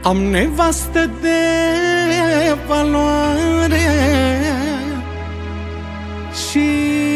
Am nevastă de valoare și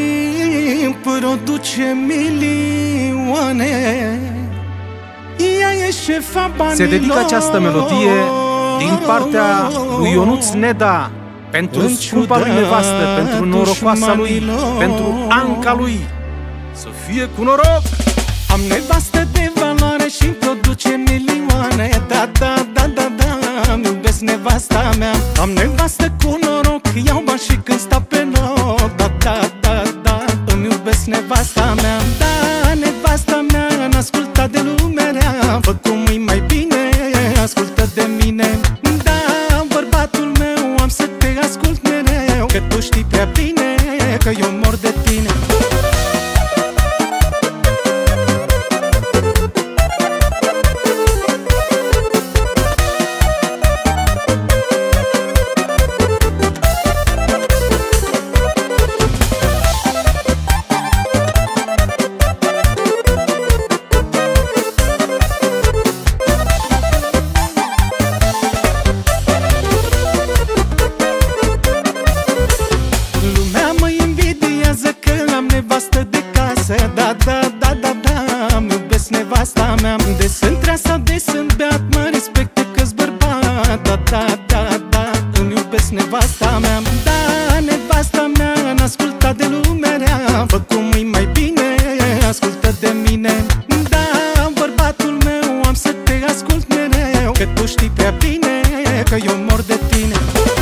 produce milioane. Ea e șefa banilor. Se dedică această melodie din partea lui Ionuț Neda pentru scumpa lui nevastă, pentru norocoasa lui, pentru Anca lui. Să fie cu noroc! Am nevastă de valoare și produce milioane. Da, da, da, da, da, îmi iubesc nevasta mea. Am nevastă cu noroc, iau bani și când stau pe loc. Da, da, da, da, îmi iubesc nevasta mea. Da, nevasta mea, n-asculta de lumea rea. Fă cum-i mai bine, ascultă de mine. Da, bărbatul meu, am să te ascult mereu, că tu știi prea bine că eu mor de tine. Da, da, da, da, da, îmi iubesc nevasta mea. De sunt trea sau de sunt beat, mă respectă că-s bărbat. Da, da, da, da, îmi iubesc nevasta mea. Da, nevasta mea, n-asculta de lumea rea. Fă cum-i mai bine, ascultă de mine. Da, bărbatul meu, am să te ascult mereu, că tu știi prea bine că eu mor de tine.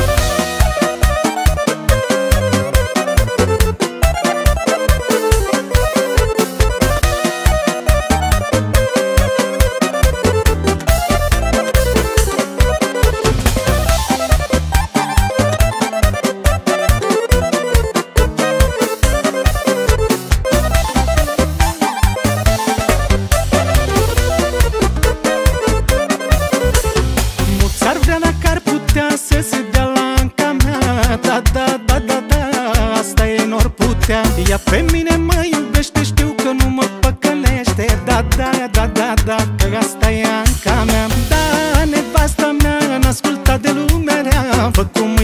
Să se dea la Anca mea. Da, da, da, da, da, asta ei n-or putea. Ea pe mine mă iubește, știu că nu mă păcălește. Da, da, da, da, da, că asta e Anca mea. Da, nevasta mea, n-asculta de lumea rea. Fă cum